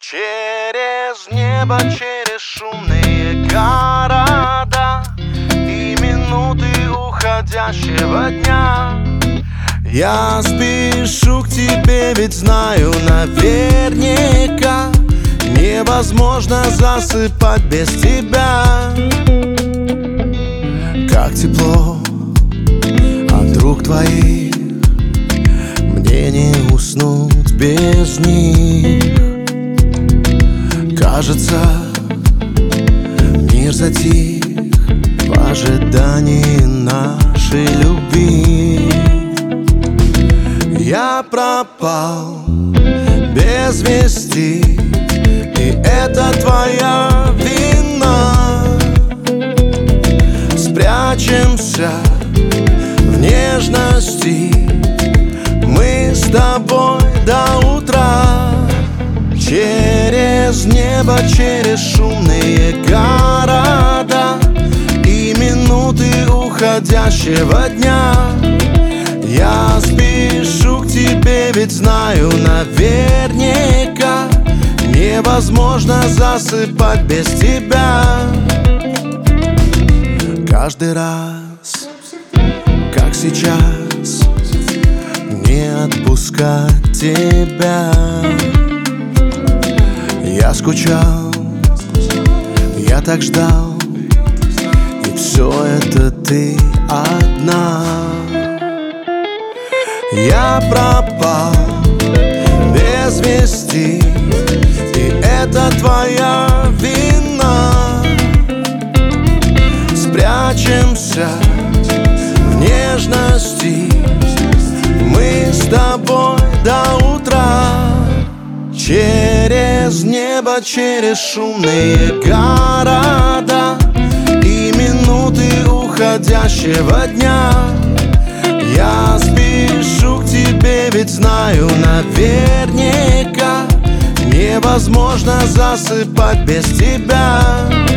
Через небо, через шумные города и минуты уходящего дня я спешу к тебе, ведь знаю наверняка невозможно засыпать без тебя. Как тепло от рук твоих, мне не уснуть без них. Кажется, мир затих в ожидании нашей любви. Я пропал без вести, и это твоя вина. Спрячемся в нежности мы с тобой до утра. Через небо, через шумные города и минуты уходящего дня я спешу к тебе, ведь знаю наверняка невозможно засыпать без тебя. Каждый раз, как сейчас, не отпускать тебя. Я скучал, я так ждал, и все это ты одна. Я пропал без вести, и это твоя вина. Спрячемся в нежности мы с тобой до утра. Через небо, через шумные города и минуты уходящего дня я спешу к тебе, ведь знаю наверняка невозможно засыпать без тебя.